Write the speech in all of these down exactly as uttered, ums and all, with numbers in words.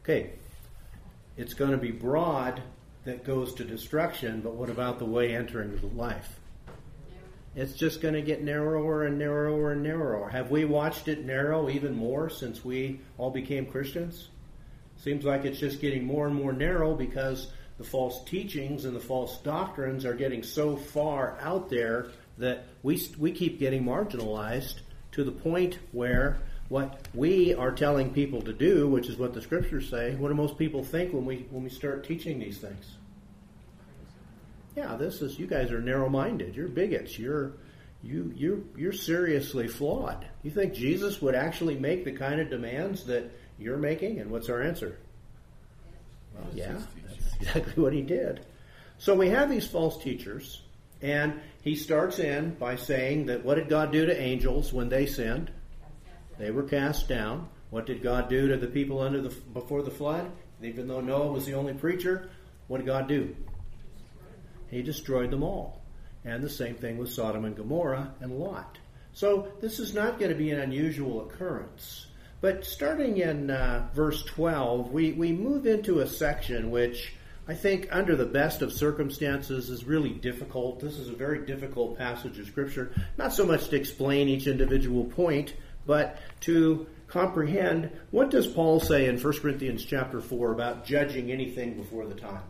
Okay, it's going to be broad that goes to destruction, but what about the way entering life? It's just going to get narrower and narrower and narrower. Have we watched it narrow even more since we all became Christians? Seems like it's just getting more and more narrow because the false teachings and the false doctrines are getting so far out there that we we keep getting marginalized to the point where what we are telling people to do, which is what the scriptures say, what do most people think when we when we start teaching these things? Yeah, this is, you guys are narrow-minded. You're bigots. You're you you you're seriously flawed. You think Jesus would actually make the kind of demands that you're making? And what's our answer? Well, yeah, that's exactly what he did. So we have these false teachers, and he starts in by saying that what did God do to angels when they sinned? They were cast down. What did God do to the people under the before the flood? Even though Noah was the only preacher, what did God do? He destroyed them all. And the same thing with Sodom and Gomorrah and Lot. So this is not going to be an unusual occurrence. But starting in uh, verse twelve, we, we move into a section which I think under the best of circumstances is really difficult. This is a very difficult passage of Scripture. Not so much to explain each individual point, but to comprehend what does Paul say in First Corinthians chapter four about judging anything before the time.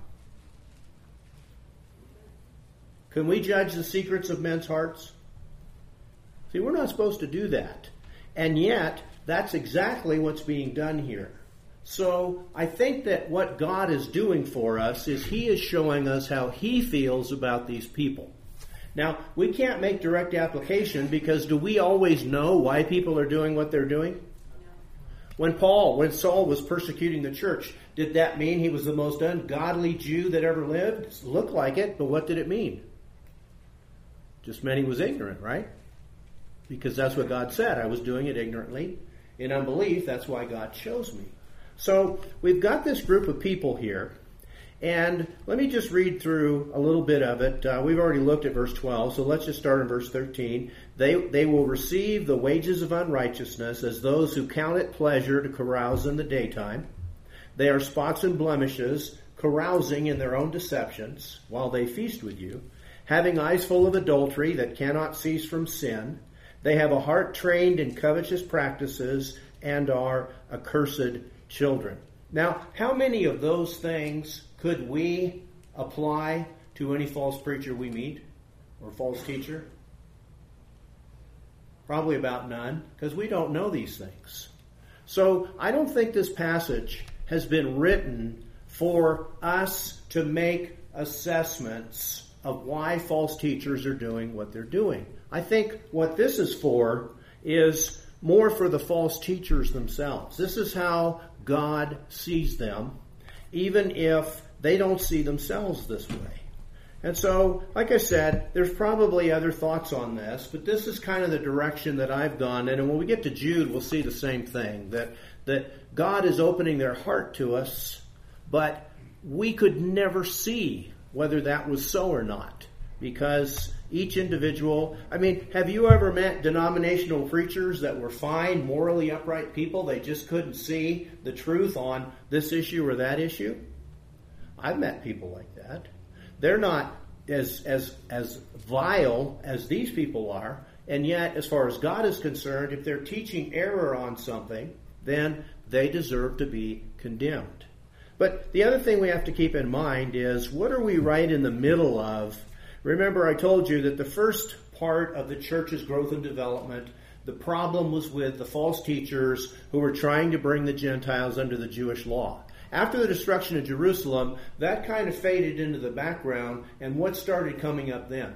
Can we judge the secrets of men's hearts? See, we're not supposed to do that. And yet, that's exactly what's being done here. So, I think that what God is doing for us is He is showing us how He feels about these people. Now, we can't make direct application because do we always know why people are doing what they're doing? When Paul, when Saul was persecuting the church, did that mean he was the most ungodly Jew that ever lived? It looked like it, but what did it mean? Just meant he was ignorant, right? Because that's what God said. I was doing it ignorantly. In unbelief, that's why God chose me. So we've got this group of people here. And let me just read through a little bit of it. Uh, we've already looked at verse twelve, so let's just start in verse thirteen. They, they will receive the wages of unrighteousness as those who count it pleasure to carouse in the daytime. They are spots and blemishes, carousing in their own deceptions while they feast with you, having eyes full of adultery that cannot cease from sin. They have a heart trained in covetous practices and are accursed children. Now, how many of those things could we apply to any false preacher we meet or false teacher? Probably about none, because we don't know these things. So I don't think this passage has been written for us to make assessments of why false teachers are doing what they're doing. I think what this is for is more for the false teachers themselves. This is how God sees them, even if they don't see themselves this way. And so, like I said, there's probably other thoughts on this, but this is kind of the direction that I've gone. And when we get to Jude, we'll see the same thing, that, that God is opening their heart to us, but we could never see whether that was so or not, because each individual, I mean, have you ever met denominational preachers that were fine, morally upright people? They just couldn't see the truth on this issue or that issue? I've met people like that. They're not as as as vile as these people are, and yet, as far as God is concerned, if they're teaching error on something, then they deserve to be condemned. But the other thing we have to keep in mind is, what are we right in the middle of? Remember, I told you that the first part of the church's growth and development, the problem was with the false teachers who were trying to bring the Gentiles under the Jewish law. After the destruction of Jerusalem, that kind of faded into the background, and what started coming up then?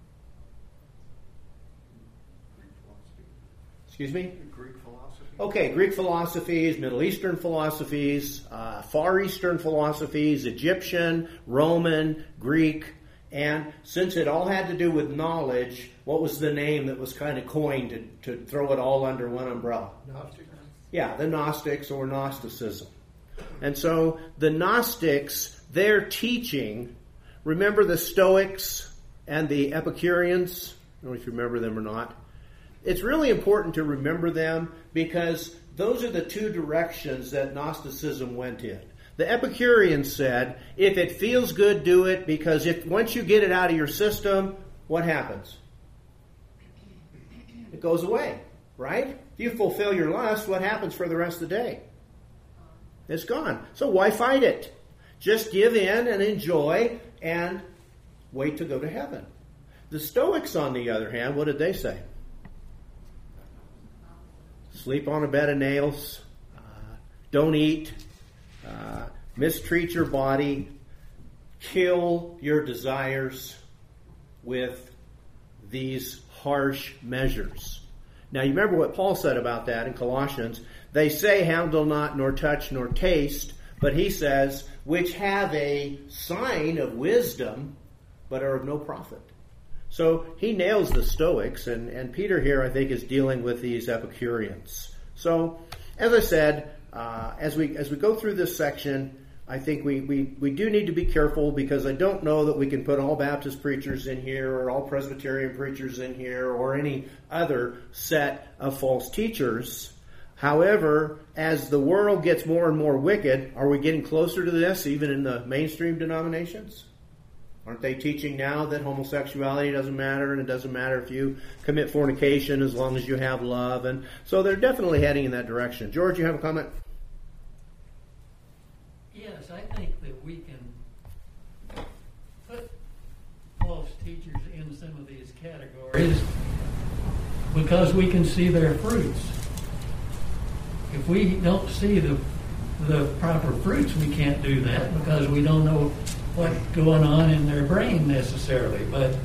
Excuse me? Greek philosophy. Okay, Greek philosophies, Middle Eastern philosophies, uh, Far Eastern philosophies, Egyptian, Roman, Greek. And since it all had to do with knowledge, what was the name that was kind of coined to, to throw it all under one umbrella? Gnostics. Yeah, the Gnostics or Gnosticism. And so the Gnostics, their teaching, remember the Stoics and the Epicureans? I don't know if you remember them or not. It's really important to remember them because those are the two directions that Gnosticism went in. The Epicureans said, if it feels good, do it, because if once you get it out of your system, what happens? It goes away, right? If you fulfill your lust, what happens for the rest of the day? It's gone. So why fight it? Just give in and enjoy and wait to go to heaven. The Stoics, on the other hand, what did they say? Sleep on a bed of nails. Uh, don't eat. Uh, mistreat your body. Kill your desires with these harsh measures. Now, you remember what Paul said about that in Colossians. They say, handle not, nor touch, nor taste. But he says, which have a sign of wisdom, but are of no profit. So he nails the Stoics, and, and Peter here, I think, is dealing with these Epicureans. So, as I said, uh, as we as we go through this section, I think we, we, we do need to be careful, because I don't know that we can put all Baptist preachers in here or all Presbyterian preachers in here or any other set of false teachers. However, as the world gets more and more wicked, are we getting closer to this even in the mainstream denominations? Aren't they teaching now that homosexuality doesn't matter, and it doesn't matter if you commit fornication as long as you have love? And so they're definitely heading in that direction. George, you have a comment? Yes, I think that we can put false teachers in some of these categories because we can see their fruits. If we don't see the the proper fruits, we can't do that because we don't know what's going on in their brain necessarily. But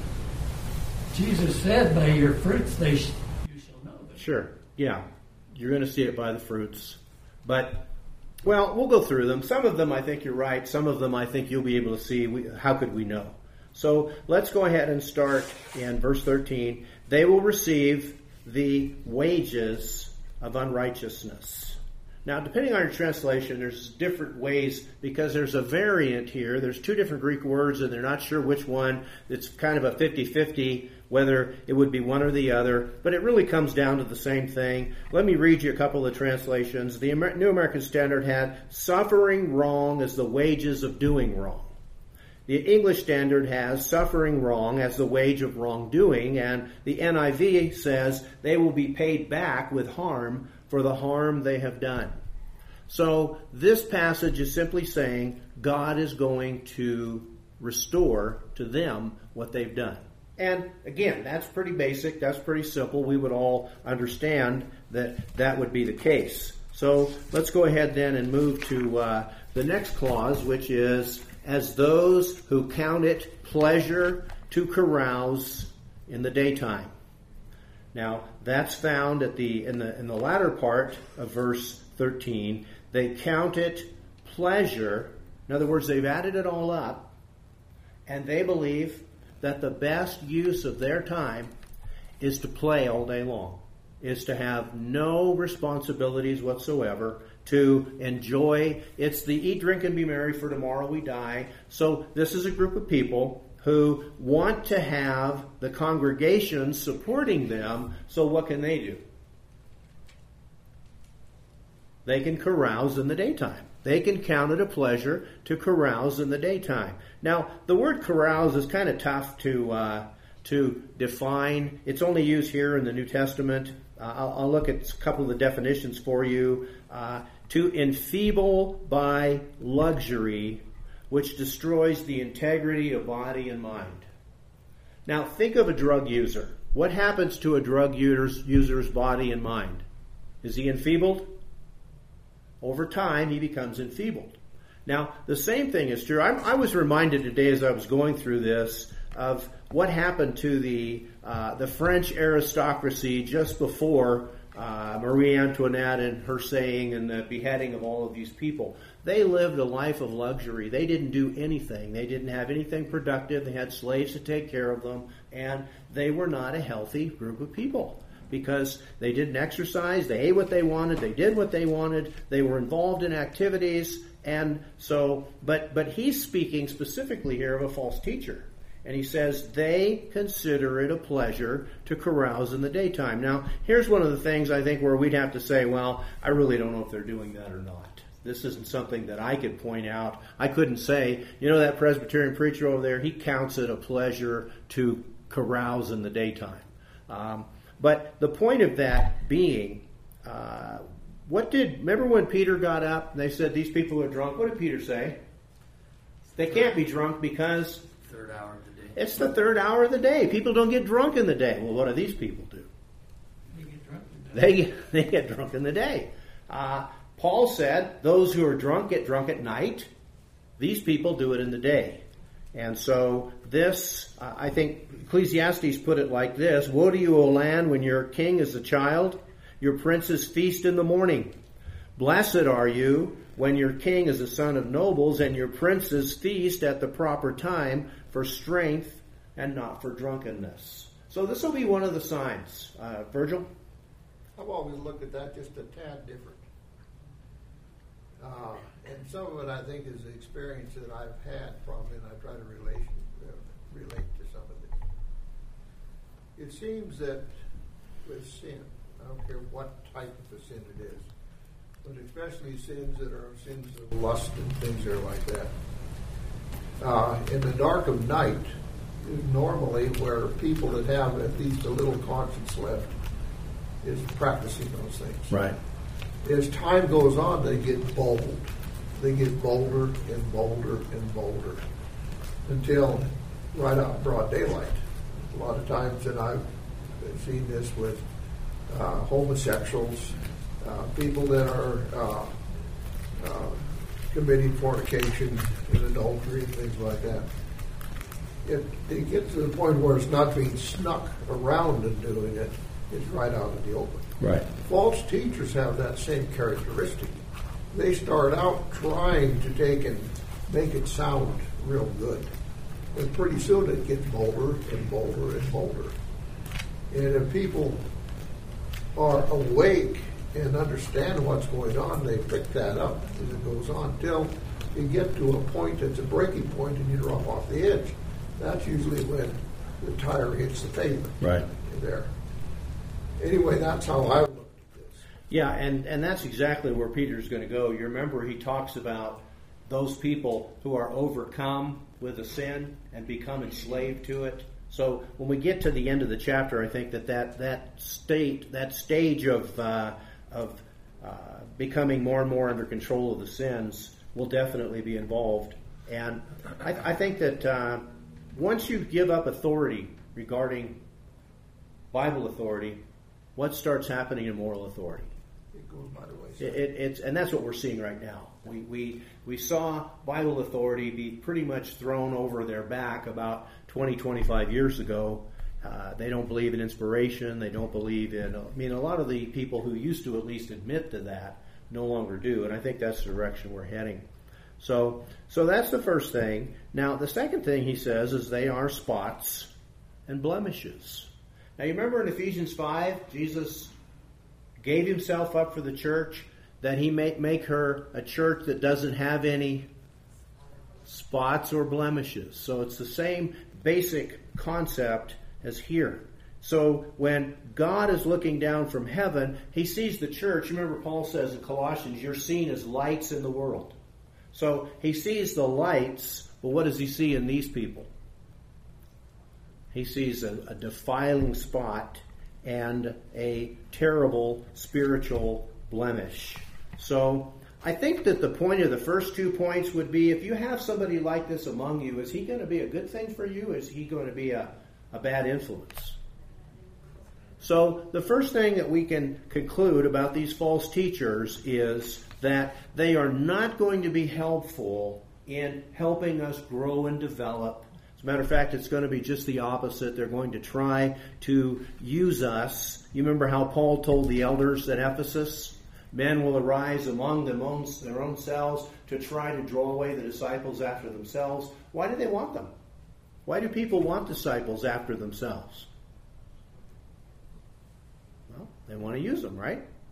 Jesus said, by your fruits they sh- you shall know them. Sure, yeah. You're going to see it by the fruits. But, well, we'll go through them. Some of them I think you're right. Some of them I think you'll be able to see. We, how could we know? So let's go ahead and start in verse thirteen. They will receive the wages of unrighteousness. Now, depending on your translation, there's different ways, because there's a variant here. There's two different Greek words, and they're not sure which one. It's kind of a fifty-fifty, whether it would be one or the other. But it really comes down to the same thing. Let me read you a couple of translations. The Amer- New American Standard had, suffering wrong as the wages of doing wrong. The English Standard has suffering wrong as the wage of wrongdoing, and the N I V says they will be paid back with harm for the harm they have done. So this passage is simply saying God is going to restore to them what they've done. And again, that's pretty basic, that's pretty simple. We would all understand that that would be the case. So let's go ahead then and move to uh, the next clause, which is, as those who count it pleasure to carouse in the daytime. Now, that's found at the in the in the latter part of verse thirteen. They count it pleasure. In other words, they've added it all up, and they believe that the best use of their time is to play all day long, is to have no responsibilities whatsoever, to enjoy. It's the eat, drink, and be merry, for tomorrow we die. So this is a group of people who want to have the congregation supporting them. So what can they do? They can carouse in the daytime. They can count it a pleasure to carouse in the daytime. Now, the word carouse is kind of tough to uh, to define. It's only used here in the New Testament. Uh, I'll, I'll look at a couple of the definitions for you. Uh, to enfeeble by luxury, which destroys the integrity of body and mind. Now, think of a drug user. What happens to a drug user's, user's body and mind? Is he enfeebled? Over time, he becomes enfeebled. Now, the same thing is true. I, I was reminded today as I was going through this of what happened to the uh, the French aristocracy just before uh, Marie Antoinette and her saying and the beheading of all of these people. They lived a life of luxury. They didn't do anything. They didn't have anything productive. They had slaves to take care of them, and they were not a healthy group of people because they didn't exercise. They ate what they wanted. They did what they wanted. They were involved in activities. And so, but but he's speaking specifically here of a false teacher. And he says they consider it a pleasure to carouse in the daytime. Now, here's one of the things I think where we'd have to say, well, I really don't know if they're doing that or not. This isn't something that I could point out. I couldn't say, you know, that Presbyterian preacher over there, he counts it a pleasure to carouse in the daytime. Um, but the point of that being, uh, what did, remember when Peter got up and they said these people are drunk? What did Peter say? They can't be drunk because third hour of the day. It's the third hour of the day. People don't get drunk in the day. Well, what do these people do? They get drunk in the They day. get, they get drunk in the day. Uh, Paul said those who are drunk get drunk at night. These people do it in the day. And so this, uh, I think Ecclesiastes put it like this: woe to you, O land, when your king is a child, your princes feast in the morning. Blessed are you when your king is a son of nobles and your princes feast at the proper time for strength and not for drunkenness. So this will be one of the signs. Uh, Virgil? I've always looked at that just a tad different. Uh, and some of it, I think, is the experience that I've had probably, and I try to relation, uh, relate to some of it. It seems that with sin, I don't care what type of a sin it is, but especially sins that are sins of lust and things that are like that, uh, in the dark of night is normally where people that have at least a little conscience left is practicing those things. Right. As time goes on, they get bold. They get bolder and bolder and bolder until right out in broad daylight. A lot of times, and I've seen this with uh, homosexuals, uh, people that are uh, uh, committing fornication and adultery and things like that. It, it gets to the point where it's not being snuck around and doing it. It's right out in the open. Right. False teachers have that same characteristic. They start out trying to take and make it sound real good. But pretty soon it gets bolder and bolder and bolder. And if people are awake and understand what's going on, they pick that up as it goes on till you get to a point that's a breaking point and you drop off the edge. That's usually when the tire hits the pavement. Right. There. Anyway, that's how I looked at this. Yeah, and, and that's exactly where Peter's going to go. You remember he talks about those people who are overcome with a sin and become enslaved to it. So when we get to the end of the chapter, I think that that, that state, that stage of uh, of uh, becoming more and more under control of the sins will definitely be involved. And I, I think that uh, once you give up authority regarding Bible authority, what starts happening in moral authority? It goes by the wayside. It, it, it's, and that's what we're seeing right now. We, we we saw Bible authority be pretty much thrown over their back about twenty, twenty-five years ago. Uh, they don't believe in inspiration. They don't believe in, I mean, a lot of the people who used to at least admit to that no longer do. And I think that's the direction we're heading. So, so that's the first thing. Now, the second thing he says is they are spots and blemishes. Now, you remember in Ephesians five, Jesus gave himself up for the church, that he may make her a church that doesn't have any spots or blemishes. So it's the same basic concept as here. So when God is looking down from heaven, he sees the church. Remember, Paul says in Colossians, you're seen as lights in the world. So he sees the lights, but what does he see in these people? He sees a, a defiling spot and a terrible spiritual blemish. So I think that the point of the first two points would be, if you have somebody like this among you, is he going to be a good thing for you? Is he going to be a, a bad influence? So the first thing that we can conclude about these false teachers is that they are not going to be helpful in helping us grow and develop. As a matter of fact, it's going to be just the opposite. They're going to try to use us. You remember how Paul told the elders at Ephesus, men will arise among them own, their own selves to try to draw away the disciples after themselves. Why do they want them? Why do people want disciples after themselves? Well, they want to use them, right?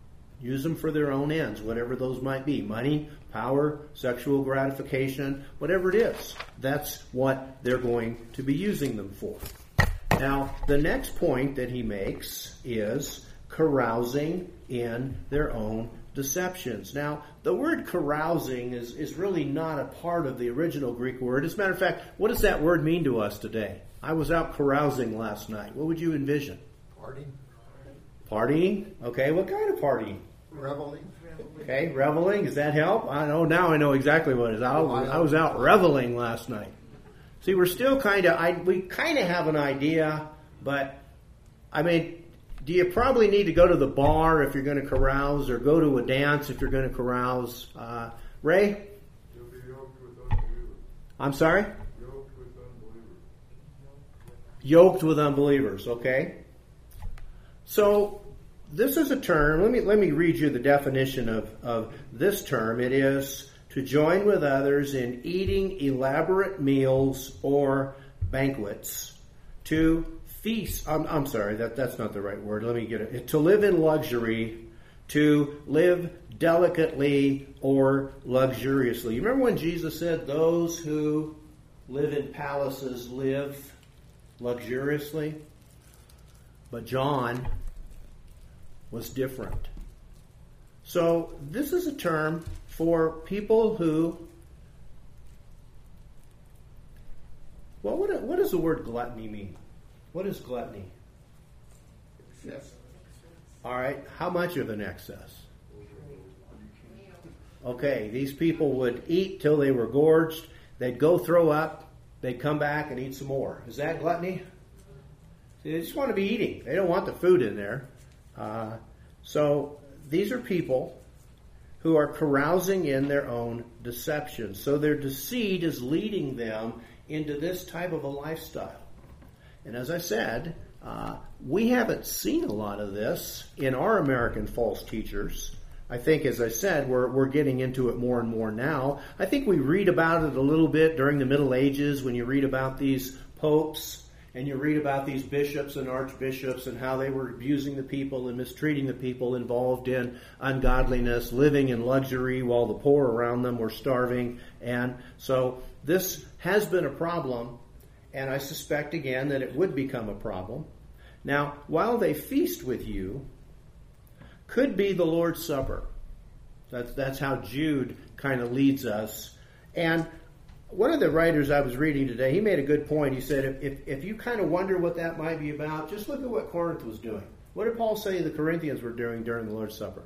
Use them for their own ends, whatever those might be. Money, power, sexual gratification, whatever it is. That's what they're going to be using them for. Now, the next point that he makes is carousing in their own deceptions. Now, the word carousing is, is really not a part of the original Greek word. As a matter of fact, what does that word mean to us today? I was out carousing last night. What would you envision? Party. Partying? Okay, what kind of partying? Reveling. Okay, reveling. Does that help? I know now I know exactly what it is. I was, I was out reveling last night. See, we're still kind of, I we kind of have an idea, but, I mean, do you probably need to go to the bar if you're going to carouse, or go to a dance if you're going to carouse? Uh, Ray? You'll be yoked with unbelievers. I'm sorry? Yoked with unbelievers. Yoked with unbelievers, okay. So, this is a term, let me let me read you the definition of, of this term. It is to join with others in eating elaborate meals or banquets, to feast, I'm, I'm sorry, that, that's not the right word, let me get it, to live in luxury, to live delicately or luxuriously. You remember when Jesus said, those who live in palaces live luxuriously? But John was different. So this is a term for people who, well, what, what does the word gluttony mean? What is gluttony? Excess. All right, how much of an excess? Okay, these people would eat till they were gorged. They'd go throw up. They'd come back and eat some more. Is that gluttony? They just want to be eating. They don't want the food in there. Uh, so these are people who are carousing in their own deception. So their deceit is leading them into this type of a lifestyle. And as I said, uh, we haven't seen a lot of this in our American false teachers. I think, as I said, we're we're getting into it more and more now. I think we read about it a little bit during the Middle Ages when you read about these popes and you read about these bishops and archbishops and how they were abusing the people and mistreating the people involved in ungodliness, living in luxury while the poor around them were starving. And so this has been a problem, and I suspect again that it would become a problem. Now, while they feast with you, could be the Lord's Supper. That's, that's how Jude kind of leads us. And one of the writers I was reading today, he made a good point. He said, if, if, if you kind of wonder what that might be about, just look at what Corinth was doing. What did Paul say the Corinthians were doing during the Lord's Supper?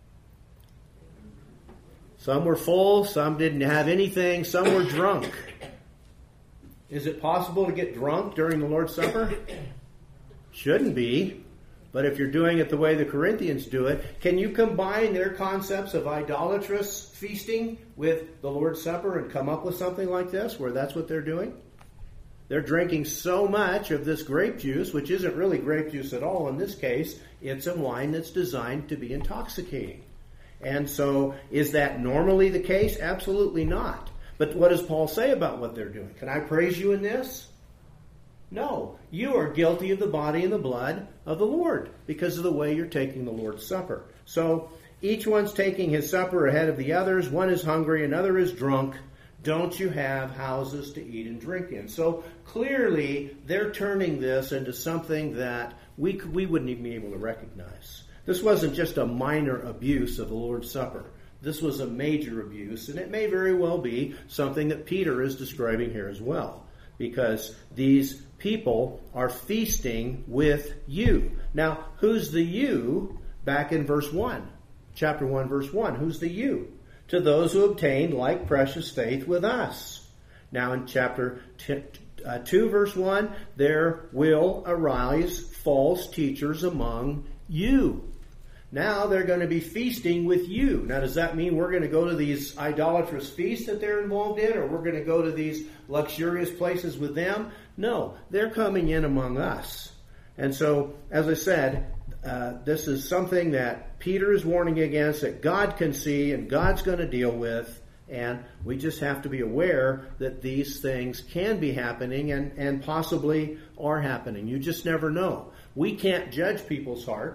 Some were full, some didn't have anything, some were drunk. Is it possible to get drunk during the Lord's Supper? Shouldn't be. But if you're doing it the way the Corinthians do it, can you combine their concepts of idolatrous feasting with the Lord's Supper and come up with something like this, where that's what they're doing? They're drinking so much of this grape juice, which isn't really grape juice at all in this case. It's a wine that's designed to be intoxicating. And so, is that normally the case? Absolutely not. But what does Paul say about what they're doing? Can I praise you in this? No, you are guilty of the body and the blood of the Lord because of the way you're taking the Lord's Supper. So each one's taking his supper ahead of the others. One is hungry, another is drunk. Don't you have houses to eat and drink in? So clearly they're turning this into something that we we wouldn't even be able to recognize. This wasn't just a minor abuse of the Lord's Supper. This was a major abuse, and it may very well be something that Peter is describing here as well, because these people are feasting with you. Now, who's the you? Back in verse one, chapter one, verse one. Who's the you? To those who obtained like precious faith with us. Now, in chapter two, verse one, there will arise false teachers among you. Now they're going to be feasting with you. Now, does that mean we're going to go to these idolatrous feasts that they're involved in, or we're going to go to these luxurious places with them? No, they're coming in among us. And so, as I said, uh, this is something that Peter is warning against, that God can see and God's going to deal with. And we just have to be aware that these things can be happening and, and possibly are happening. You just never know. We can't judge people's hearts.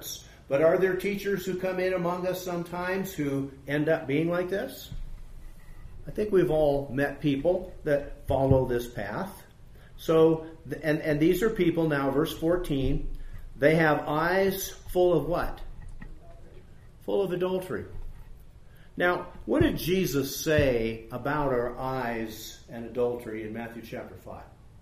But are there teachers who come in among us sometimes who end up being like this? I think we've all met people that follow this path. So, and, and these are people now, verse fourteen, they have eyes full of what? Full of adultery. Now, what did Jesus say about our eyes and adultery in Matthew chapter five?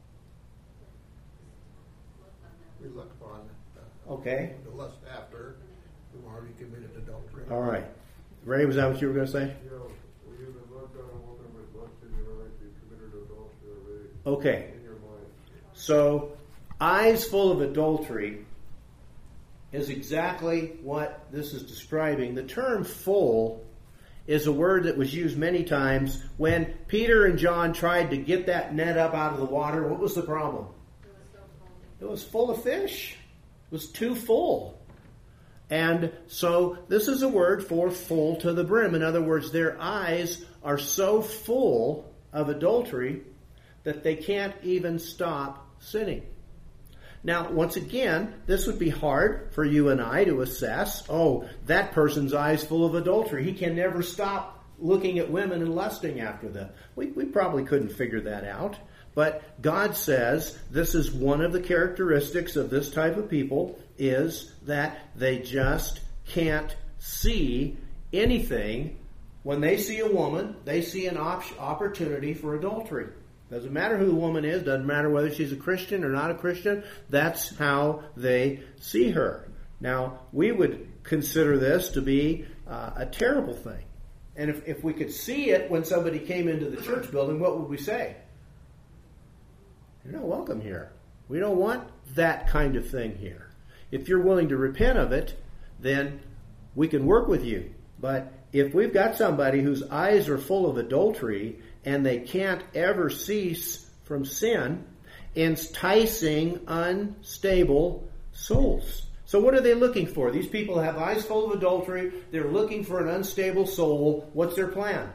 We look upon uh, Okay. the lust after who already committed adultery. All right. Ray, was that what you were going to say? Yeah, when you have looked on a woman with lust in your eyes, you committed adultery already. Okay. In your mind. So, eyes full of adultery is exactly what this is describing. The term full is a word that was used many times when Peter and John tried to get that net up out of the water. What was the problem? It was full of fish. It was too full. And so this is a word for full to the brim. In other words, their eyes are so full of adultery that they can't even stop sinning. Now, once again, this would be hard for you and I to assess. Oh, that person's eyes full of adultery. He can never stop looking at women and lusting after them. We, we probably couldn't figure that out. But God says this is one of the characteristics of this type of people is that they just can't see anything. When they see a woman, they see an op- opportunity for adultery. Doesn't matter who the woman is, doesn't matter whether she's a Christian or not a Christian, that's how they see her. Now, we would consider this to be uh, a terrible thing. And if, if we could see it when somebody came into the church building, what would we say? You're not welcome here. We don't want that kind of thing here. If you're willing to repent of it, then we can work with you. But if we've got somebody whose eyes are full of adultery and they can't ever cease from sin, enticing unstable souls. So what are they looking for? These people have eyes full of adultery. They're looking for an unstable soul. What's their plan?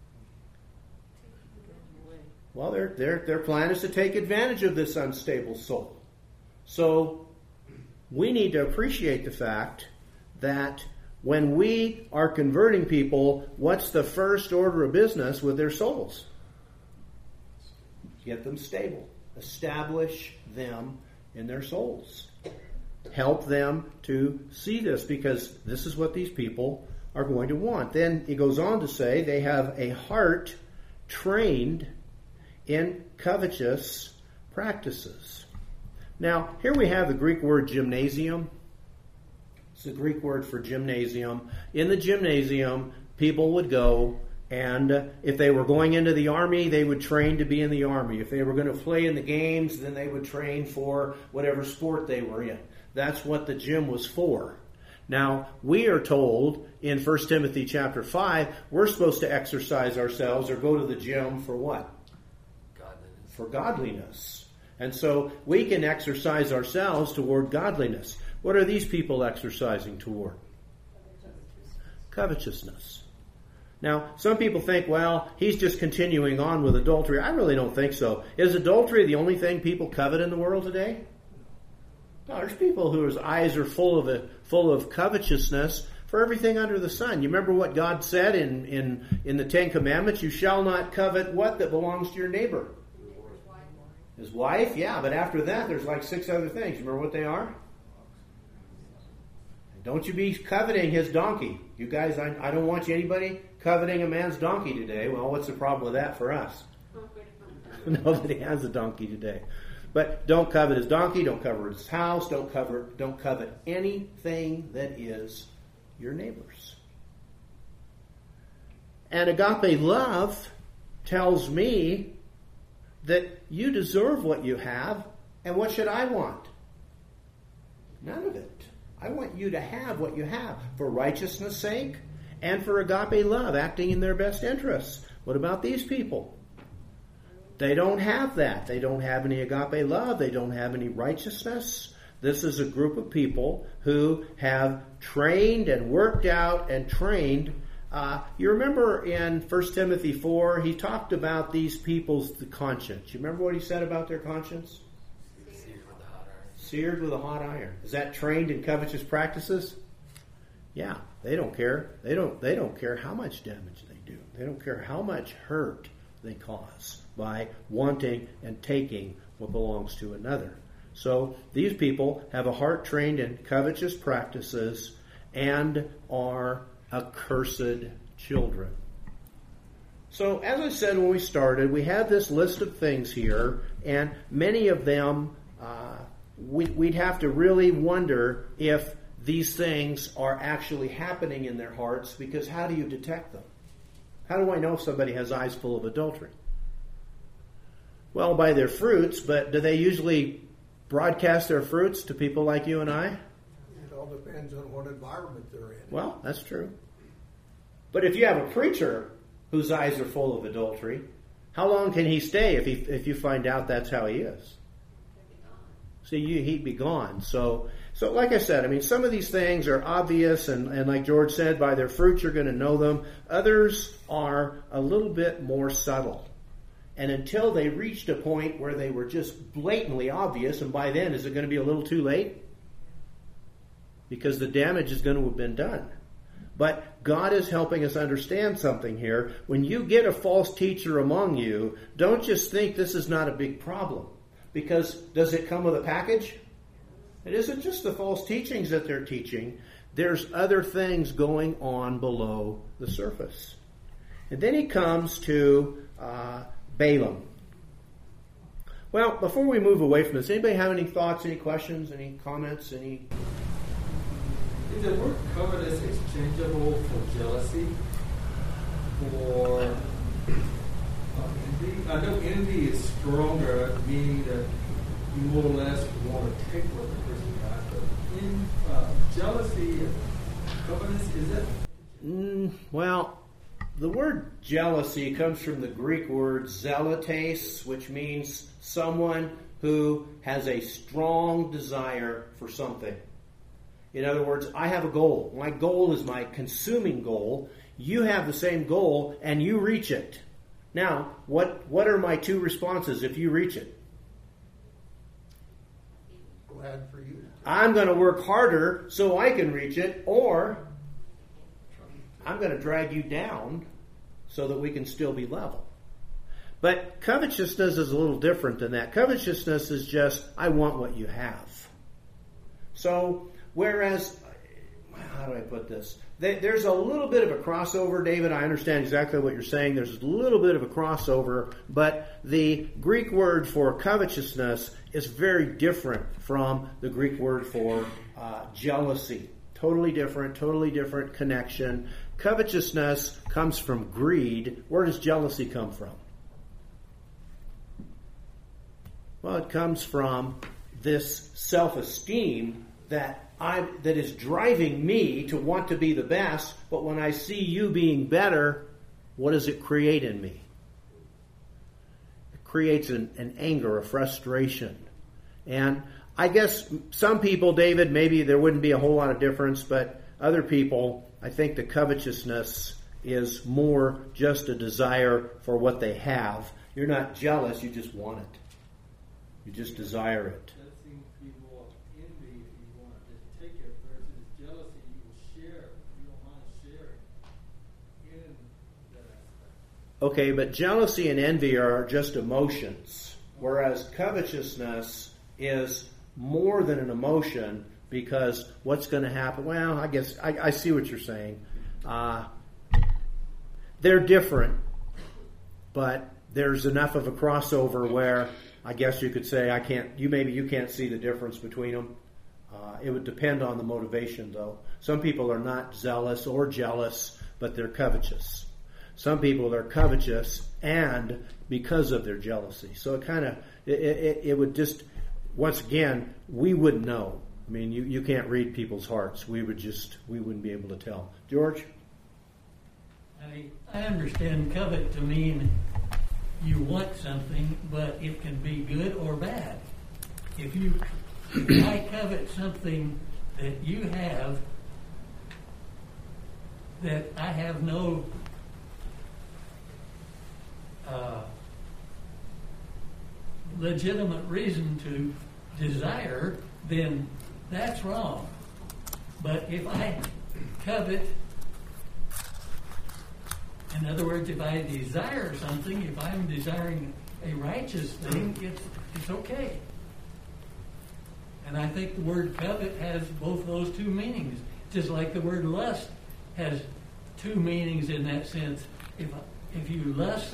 Well, their, their, their plan is to take advantage of this unstable soul. So we need to appreciate the fact that when we are converting people, what's the first order of business with their souls? Get them stable. Establish them in their souls. Help them to see this, because this is what these people are going to want. Then he goes on to say they have a heart trained in covetous practices. Now, here we have the Greek word gymnasium. It's the Greek word for gymnasium. In the gymnasium, people would go, and if they were going into the army, they would train to be in the army. If they were going to play in the games, then they would train for whatever sport they were in. That's what the gym was for. Now, we are told in First Timothy chapter five, we're supposed to exercise ourselves or go to the gym for what? Godliness. For godliness. And so we can exercise ourselves toward godliness. What are these people exercising toward? Covetousness. Now, some people think, well, he's just continuing on with adultery. I really don't think so. Is adultery the only thing people covet in the world today? No, there's people whose eyes are full of a, full of covetousness for everything under the sun. You remember what God said in, in, in the Ten Commandments? You shall not covet what that belongs to your neighbor? His wife, yeah, but after that, there's like six other things. Remember what they are? Don't you be coveting his donkey. You guys, I, I don't want you anybody coveting a man's donkey today. Well, what's the problem with that for us? Nobody has a donkey today. But don't covet his donkey, don't covet his house, don't cover, don't covet anything that is your neighbor's. And agape love tells me that you deserve what you have, and what should I want? None of it. I want you to have what you have for righteousness' sake and for agape love, acting in their best interests. What about these people? They don't have that. They don't have any agape love. They don't have any righteousness. This is a group of people who have trained and worked out and trained. Uh, you remember in First Timothy four, he talked about these people's the conscience. You remember what he said about their conscience? Seared with a hot iron. Seared with a hot iron. Is that trained in covetous practices? Yeah, they don't care. They don't. They don't care how much damage they do. They don't care how much hurt they cause by wanting and taking what belongs to another. So these people have a heart trained in covetous practices and are accursed children. So as I said when we started, we have this list of things here, and many of them uh, we, we'd have to really wonder if these things are actually happening in their hearts, because how do you detect them? How do I know if somebody has eyes full of adultery? Well, by their fruits, but do they usually broadcast their fruits to people like you and I? It all depends on what environment they're in. Well, that's true. But if you have a preacher whose eyes are full of adultery, how long can he stay if he if you find out that's how he is? See, you, he'd be gone. So, so like I said, I mean, some of these things are obvious, and, and like George said, by their fruits you're going to know them. Others are a little bit more subtle. And until they reached a point where they were just blatantly obvious, and by then, is it going to be a little too late? Because the damage is going to have been done. But God is helping us understand something here. When you get a false teacher among you, don't just think this is not a big problem. Because does it come with a package? It isn't just the false teachings that they're teaching. There's other things going on below the surface. And then he comes to uh, Balaam. Well, before we move away from this, anybody have any thoughts, any questions, any comments, any... Is the word covetous exchangeable for jealousy? Or um, envy? I know envy is stronger, meaning that you more or less want to take what the person got. But in uh, jealousy and covetous, is that? Mm, well, the word jealousy comes from the Greek word zealotes, which means someone who has a strong desire for something. In other words, I have a goal. My goal is my consuming goal. You have the same goal, and you reach it. Now, what, what are my two responses if you reach it? Glad for you. I'm going to work harder so I can reach it, or I'm going to drag you down so that we can still be level. But covetousness is a little different than that. Covetousness is just, I want what you have. So, whereas, how do I put this? There's a little bit of a crossover, David. I understand exactly what you're saying. There's a little bit of a crossover, but the Greek word for covetousness is very different from the Greek word for uh, jealousy. Totally different, totally different connection. Covetousness comes from greed. Where does jealousy come from? Well, it comes from this self-esteem that I that is driving me to want to be the best, but when I see you being better, what does it create in me? It creates an, an anger, a frustration. And I guess some people, David, maybe there wouldn't be a whole lot of difference, but other people, I think the covetousness is more just a desire for what they have. You're not jealous, you just want it. You just desire it. That seems to be more envy if you want to just take it versus jealousy. You will share. You don't mind sharing in that aspect. Okay, but jealousy and envy are just emotions, whereas covetousness is more than an emotion, because what's going to happen? Well, I guess I, I see what you're saying. Uh, they're different, but there's enough of a crossover where I guess you could say I can't. You maybe you can't see the difference between them. Uh, it would depend on the motivation, though. Some people are not zealous or jealous, but they're covetous. Some people are covetous and because of their jealousy. So it kind of it, it, it would just once again we wouldn't know. I mean, you, you can't read people's hearts. We would just we wouldn't be able to tell. George? I I understand covet to mean you want something, but it can be good or bad. If you, if I covet something that you have, that I have no uh, legitimate reason to desire, then that's wrong. But if I covet, in other words, if I desire something, if I'm desiring a righteous thing, it's, it's okay. And I think the word covet has both those two meanings. Just like the word lust has two meanings in that sense. If, if you lust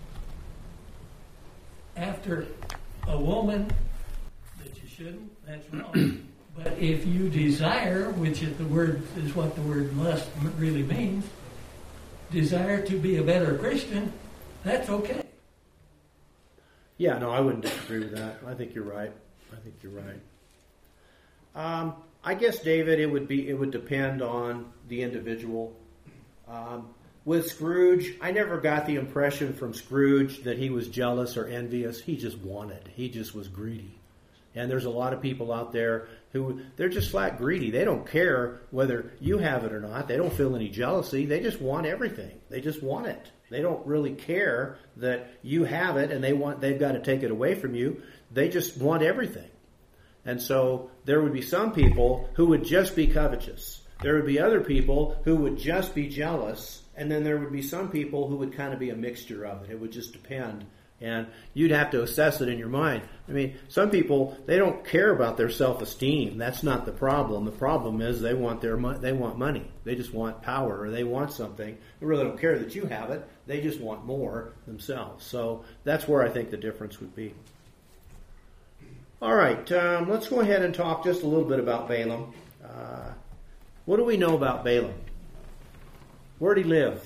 after a woman that you shouldn't, that's wrong. But if you desire, which is the word is what the word lust really means, desire to be a better Christian, that's okay. Yeah, no, I wouldn't disagree with that. I think you're right. I think you're right. Um, I guess, David, it would be it would depend on the individual. Um, with Scrooge, I never got the impression from Scrooge that he was jealous or envious. He just wanted. He just was greedy. And there's a lot of people out there who, they're just flat greedy. They don't care whether you have it or not. They don't feel any jealousy. They just want everything. They just want it. They don't really care that you have it and they want, they've got to take it away from you. They just want everything. And so there would be some people who would just be covetous. There would be other people who would just be jealous. And then there would be some people who would kind of be a mixture of it. It would just depend. And you'd have to assess it in your mind. I mean, some people, they don't care about their self-esteem. That's not the problem. The problem is they want their mo- they want money. They just want power, or they want something. They really don't care that you have it. They just want more themselves. So that's where I think the difference would be. All right, um, let's go ahead and talk just a little bit about Balaam. Uh, what do we know about Balaam? Where did he live?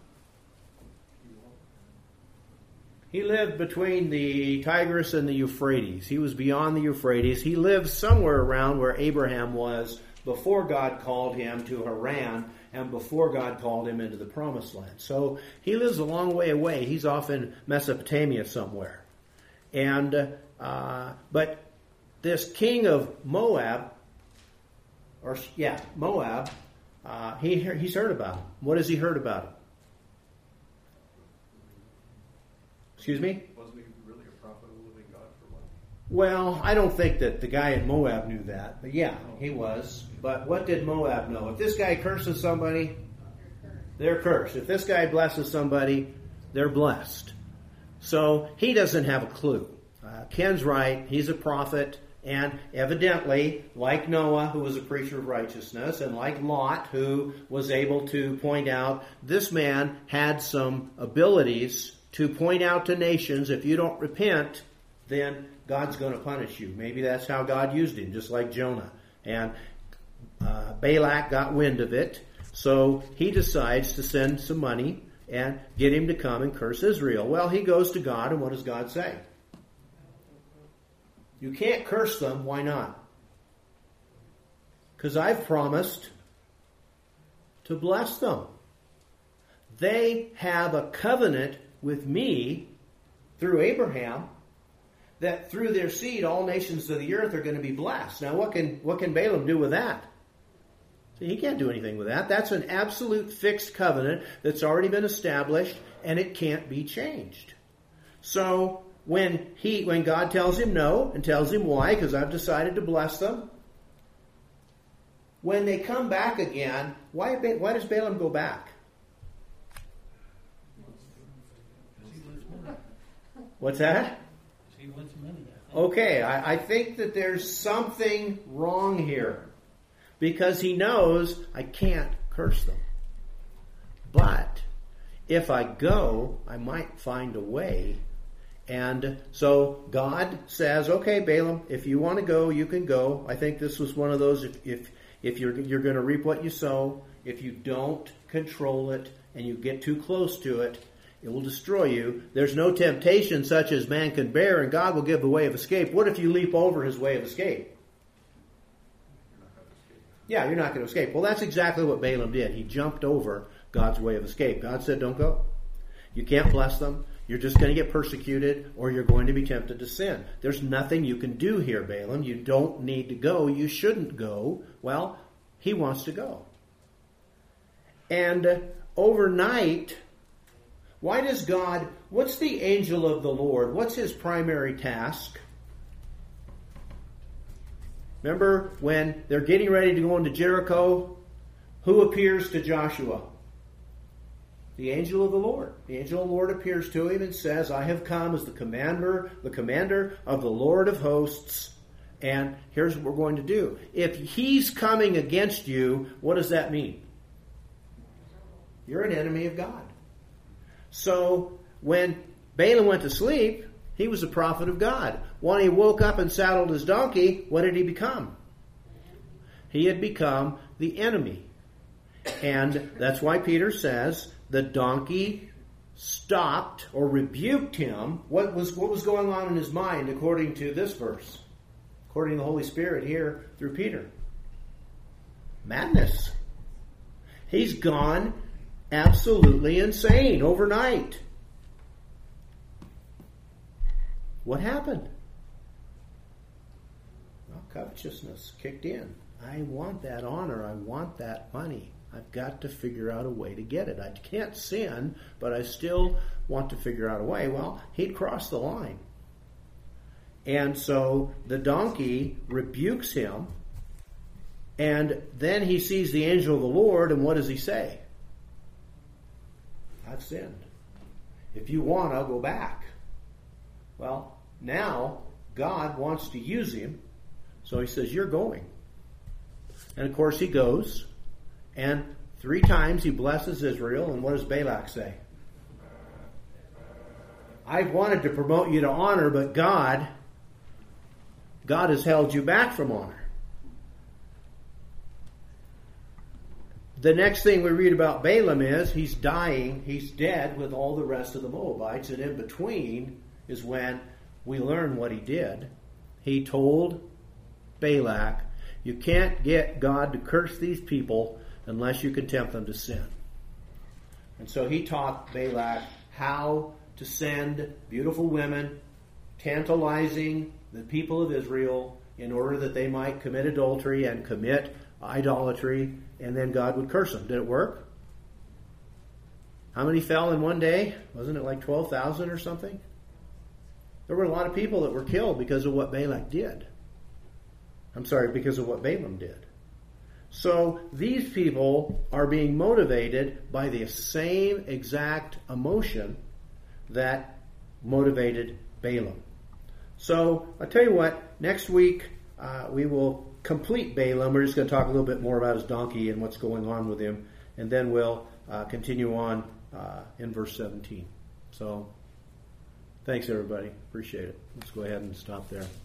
He lived between the Tigris and the Euphrates. He was beyond the Euphrates. He lived somewhere around where Abraham was before God called him to Haran and before God called him into the Promised Land. So he lives a long way away. He's off in Mesopotamia somewhere. And uh, but this king of Moab, or yeah, Moab, uh, he he's heard about him. What has he heard about him? Excuse me? Wasn't he really a prophet of the living God for one? Well, I don't think that the guy in Moab knew that. But yeah, he was. But what did Moab know? If this guy curses somebody, they're cursed. If this guy blesses somebody, they're blessed. So he doesn't have a clue. Uh, Ken's right. He's a prophet. And evidently, like Noah, who was a preacher of righteousness, and like Lot, who was able to point out, this man had some abilities to point out to nations, if you don't repent, then God's going to punish you. Maybe that's how God used him, just like Jonah. And uh, Balak got wind of it, so he decides to send some money and get him to come and curse Israel. Well, he goes to God, and what does God say? You can't curse them. Why not? Because I've promised to bless them. They have a covenant with me through Abraham that through their seed all nations of the earth are going to be blessed. Now what can what can Balaam do with that? See, he can't do anything with that. That's an absolute fixed covenant that's already been established and it can't be changed. So when he when God tells him no and tells him why, because I've decided to bless them, when they come back again, why why does Balaam go back? What's that? He wants money, I think. Okay, I, I think that there's something wrong here. Because he knows I can't curse them. But if I go, I might find a way. And so God says, okay, Balaam, if you want to go, you can go. I think this was one of those, if if, if you're, you're going to reap what you sow, if you don't control it and you get too close to it, it will destroy you. There's no temptation such as man can bear, and God will give the way of escape. What if you leap over his way of escape? Yeah, you're not going to escape. Well, that's exactly what Balaam did. He jumped over God's way of escape. God said, don't go. You can't bless them. You're just going to get persecuted, or you're going to be tempted to sin. There's nothing you can do here, Balaam. You don't need to go. You shouldn't go. Well, he wants to go. And uh, overnight, why does God, what's the angel of the Lord? What's his primary task? Remember when they're getting ready to go into Jericho? who appears to Joshua? The angel of the Lord. The angel of the Lord appears to him and says, I have come as the commander, the commander of the Lord of hosts, and here's what we're going to do. If he's coming against you, what does that mean? You're an enemy of God. So when Balaam went to sleep, he was a prophet of God. When he woke up and saddled his donkey, what did he become? He had become the enemy. And that's why Peter says the donkey stopped or rebuked him. What was, what was going on in his mind according to this verse? According to the Holy Spirit here through Peter. Madness. He's gone absolutely insane overnight. What happened? Well, covetousness kicked in. I want that honor. I want that money. I've got to figure out a way to get it. I can't sin, but I still want to figure out a way. Well, he'd crossed the line. And so the donkey rebukes him, and then he sees the angel of the Lord, and what does he say? I've sinned. If you want, I'll go back. Well, now God wants to use him, so he says, you're going. And of course he goes, and three times he blesses Israel, and what does Balak say? I've wanted to promote you to honor, but God, God has held you back from honor. The next thing we read about Balaam is he's dying, he's dead with all the rest of the Moabites, and in between is when we learn what he did. He told Balak, you can't get God to curse these people unless you can tempt them to sin. And so he taught Balak how to send beautiful women, tantalizing the people of Israel in order that they might commit adultery and commit idolatry, and then God would curse them. Did it work? How many fell in one day? Wasn't it like twelve thousand or something? There were a lot of people that were killed because of what Balak did. I'm sorry, because of what Balaam did. So these people are being motivated by the same exact emotion that motivated Balaam. So I'll tell you what, next week uh, we will complete Balaam. We're just going to talk a little bit more about his donkey and what's going on with him. And then we'll uh, continue on uh, in verse seventeen. So thanks everybody. Appreciate it. Let's go ahead and stop there.